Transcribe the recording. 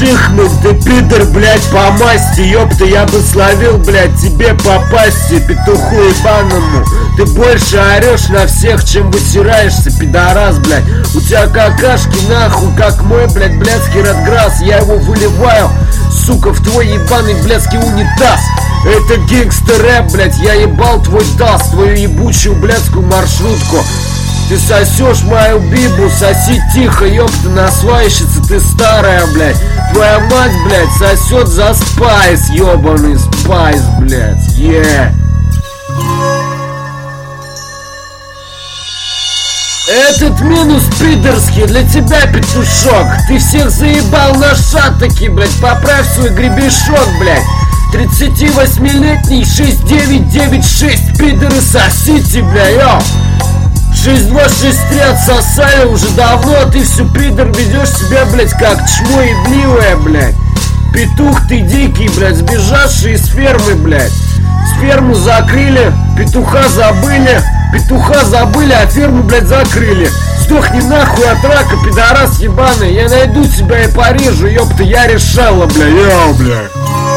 чихнул, ты пидор, блядь, по масти, ёпта, я бы словил, блядь, тебе попасть, петуху ебаному. Ты больше орешь на всех, чем вытираешься, пидорас, блядь. У тебя какашки нахуй, как мой, блядь, блядский Радграсс. Я его выливаю, сука, в твой ебаный блядский унитаз. Это гангстер рэп, блядь, я ебал твой таз, твою ебучую блядскую маршрутку. Ты сосешь мою бибу, соси тихо, ёпта, насвайщица, ты старая, блядь. Твоя мать, блядь, сосет за спайс, ёбаный спайс, блядь, Этот минус пидорский для тебя, петушок. Ты всех заебал на шатаки, блядь, поправь свой гребешок, блядь. 38-летний 6996, пидоры сосите, бля, йо. 6263 отсосали уже давно, а ты все, пидор, ведешь себя, блядь, как чмо ебливое, блядь. Петух ты дикий, блядь, сбежавший из фермы, блядь. Ферму закрыли, петуха забыли, а ферму, блядь, закрыли. Сдохни нахуй от рака, пидорас ебаный. Я найду тебя и порежу, ёпта, я решала, бля, бля.